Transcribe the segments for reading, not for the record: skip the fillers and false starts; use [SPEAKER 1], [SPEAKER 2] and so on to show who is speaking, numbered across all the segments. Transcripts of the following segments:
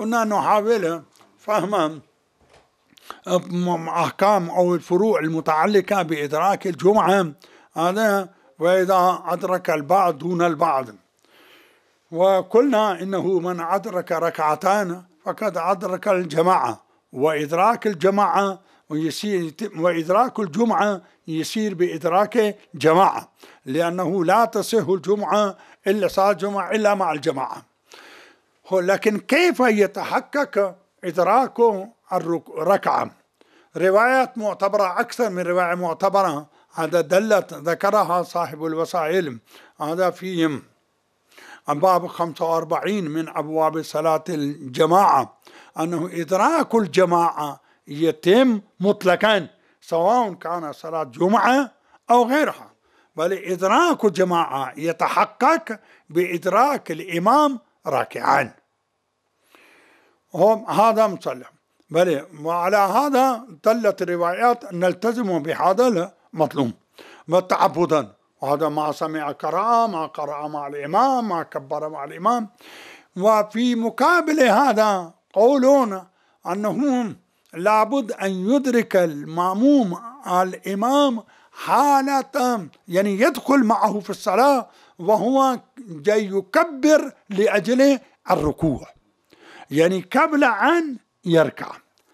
[SPEAKER 1] كنا نحاول فهم أحكام أو الفروع المتعلقة بإدراك الجمعة هذا، وإذا أدرك البعض دون البعض. وقلنا إنه من أدرك ركعتان فقد أدرك الجماعة، وإدراك الجماعة وإدراك الجمعة يصير بإدراك جماعة، لأنه لا تصح الجمعة إلا صلاة الجمعة إلا مع الجماعة. لكن كيف يتحقق إدراك الركعة؟ روايات معتبرة أكثر من رواية معتبرة، هذا ذكرها صاحب الوسائل، هذا في باب 45 من أبواب صلاة الجماعة، أنه إدراك الجماعة يتم مطلقا سواء كان صلاة جمعة أو غيرها، بل إدراك الجماعة يتحقق بإدراك الإمام راكعا، هذا مسلم. بل وعلى هذا دلت الروايات نلتزم بهذا المطلوب وتعبدا، وهذا ما سمع قراءة، ما قرأ مع الإمام، ما كبر مع الإمام. وفي مقابل هذا قولون أنه لابد أن يدرك المأموم الإمام حالة، يعني يدخل معه في الصلاة وهو جاي يكبر لأجل الركوع، يعني قبل أن يركع.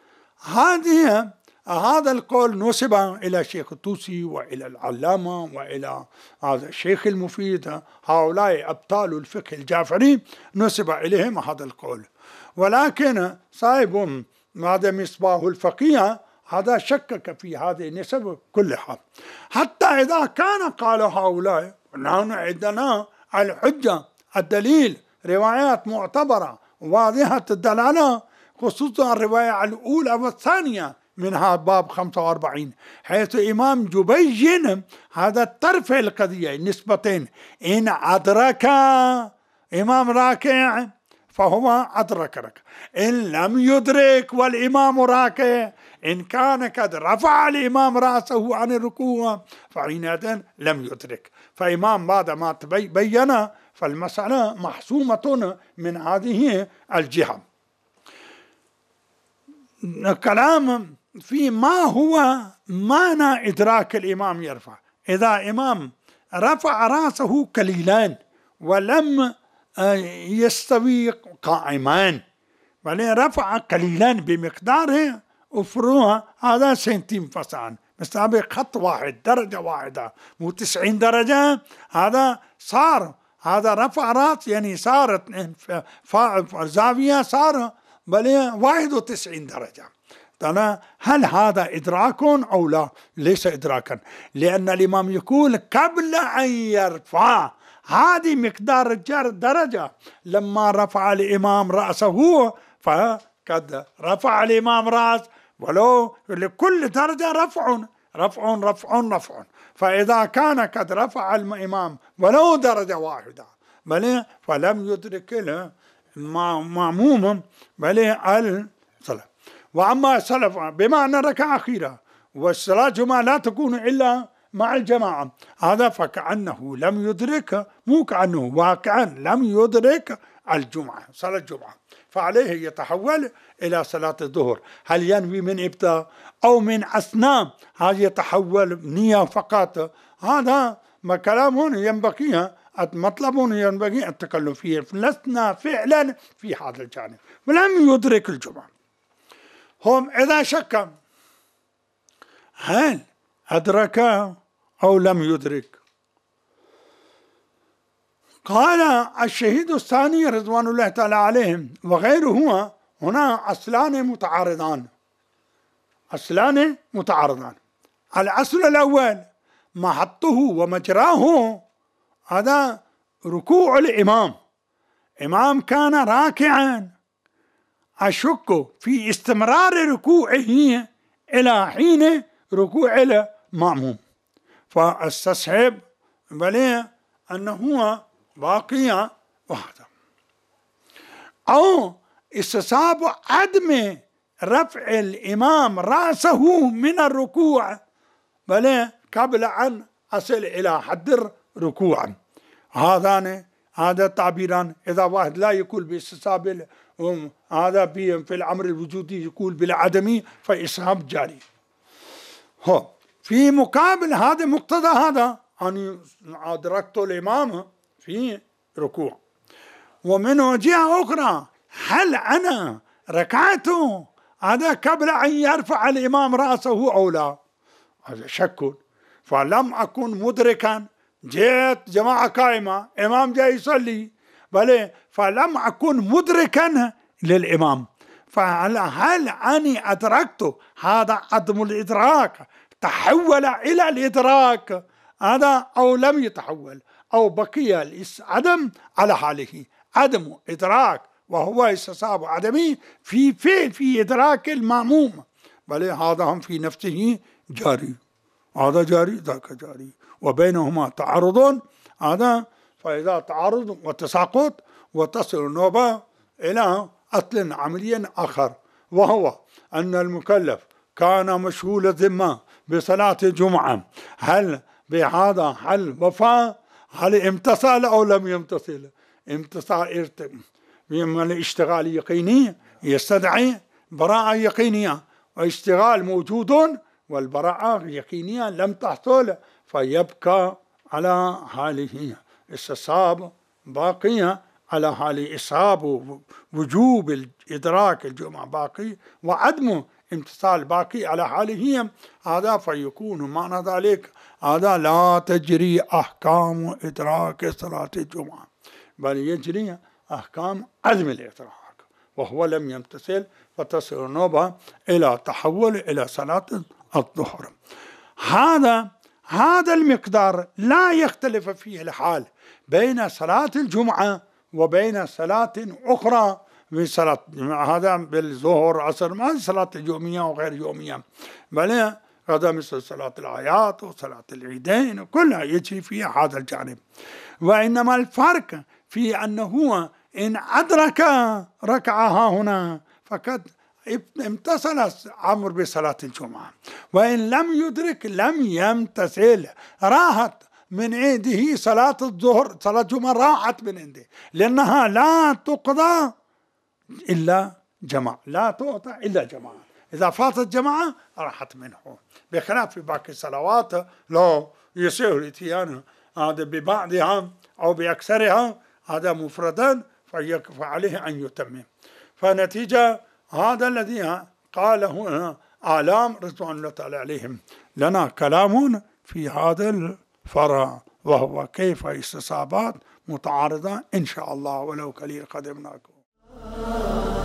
[SPEAKER 1] هذا القول نسب إلى الشيخ الطوسي وإلى العلامة وإلى هذا الشيخ المفيد، هؤلاء أبطال الفقه الجعفري نسب إليهم هذا القول. ولكن صاحب هذا مصباح الفقيه هذا شكك في هذه النسب كلها، حتى إذا كان قال هؤلاء نحن عندنا الحجة الدليل روايات معتبرة واضحة الدلالة، خصوصا الرواية الأولى والثانية من هذا باب 45، حيث إمام يبين هذا الطرف القضية النسبتين، إن أدرك إمام راكع فهو أدرك ركع، إن لم يدرك والإمام راكع، إن كان قد رفع الإمام رأسه عن الركوع فحينئذ لم يدرك. فإمام بعد ما تبين فالمسألة محسومة من هذه الجهة. الكلام في ما هو معنى إدراك الإمام يرفع. إذا إمام رفع رأسه قليلا ولم يستوي قائما، بل رفع قليلا بمقداره أفروها، هذا سنتيم فسان مستابق خط واحد درجة واحدة مو 90 درجة، هذا صار هذا رفع رأس يعني صارت زاوية صار بل 91 درجة. هل هذا إدراك أو لا؟ ليس إدراكا، لأن الإمام يقول قبل أن يرفع، هذه مقدار الجر درجة. لما رفع الإمام رأسه فقد رفع الإمام رأس، ولو لكل درجة رفع رفع رفع رفع، فإذا كان قد رفع الإمام ولو درجة واحدة بل فلم يدرك المأموم بل الصلاة. وأما السلف بمعنى ركعة أخيرة، والصلاة جمعة لا تكون إلا مع الجماعة، هذا فكأنه لم يدرك، مو كأنه واقعا لم يدرك الجمعة صلاة الجمعة، فعليه يتحول إلى صلاة الظهر. هل ينوي من إبتداء أو من أثناء؟ هذا يتحول نية فقط. هذا ما كلام ينبغي مطلب ينبغي التكلم فيه، لسنا فعلا في هذا الجانب، ولم يدرك الجمعة. هم إذا شك هل أدرك أو لم يدرك، قال الشهيد الثاني رضوان الله تعالى عليهم وغيره هنا أصلان متعارضان، أصلان متعارضان. الأصل الأول محطه ومجراه هذا ركوع الإمام، إمام كان راكعا، أشك في استمرار ركوعه إلى حين ركوع المأموم، فاستصحب بل أنه باقي وحده، أو استصحاب عدم رفع الإمام رأسه من الركوع بل قبل أن أصل إلى حد الركوع. هذا التعبيران إذا واحد لا يقول باستصحاب هذا في الأمر الوجودي يقول بالعدمي فإسهاب جاري. هو في مقابل هذا مقتضى هذا أن أدركت الإمام في ركوع. ومن جهة أخرى هل أنا ركعته هذا قبل أن يرفع الإمام رأسه أو لا؟ هذا شك. فلم أكن مدركا، جئت جماعة قائمة، إمام جاي يصلي بل فلم أكن مدركا للإمام، فهل أني أدركت هذا عدم الإدراك تحول إلى الإدراك هذا أو لم يتحول، أو بقي عدم على حاله، عدم إدراك وهو استصحاب عدمي في فعل في إدراك المأموم، بل هذا هم في نفسه جاري، هذا جاري ذاك جاري، وبينهما تعارض هذا، فإذا تعارض وتساقط وتصل النوبة إلى أصل عملي آخر، وهو أن المكلف كان مشغول الذمة بصلاة الجمعة، هل بهذا هل وفى، هل امتصل أو لم يمتصل؟ امتصال من الاشتغال يقيني يستدعي براءة يقينية، واشتغال موجود والبراءة يقينية لم تحصل، فيبقى على حاله، استصحاب باقية على حال إصحاب وجوب الإدراك الجمعة باقي، وعدم امتصال باقي على حاله هذا، فيكون معنى ذلك هذا لا تجري أحكام إدراك صلاة الجمعة، بل يجري أحكام عدم الإدراك وهو لم يمتثل، فتصل النوبة إلى تحول إلى صلاة الظهر. هذا المقدار لا يختلف فيه الحال بين صلاة الجمعة وبين صلاة أخرى، من صلاة هذا بالظهر عصر ما صلاة اليومية وغير يومية، بل هذا مثل صلاة الأعياد وصلاة العيدين كلها يجري فيها هذا الجانب. وإنما الفرق في أنه إن أدرك ركعها هنا فقد امتصل أمر بصلاة الجمعة، وإن لم يدرك لم يمتثل، راحت من عنده صلاة الظهر، صلاة الجمعة راحت من عنده، لأنها لا تقضى إلا جماعة، لا تعطى إلا جماعة، إذا فاتت جماعة راحت منه، بخلاف في باقي الصلوات لو يصير الاتيان هذا ببعضها أو بأكثرها هذا مفردا فعليه أن يتمم. فنتيجة هذا الذي قاله أعلام رضوان الله تعالى عليهم، لنا كلام في هذا الفرع وهو كيف استصحابات متعارضة إن شاء الله ولو قليل قدمناكم.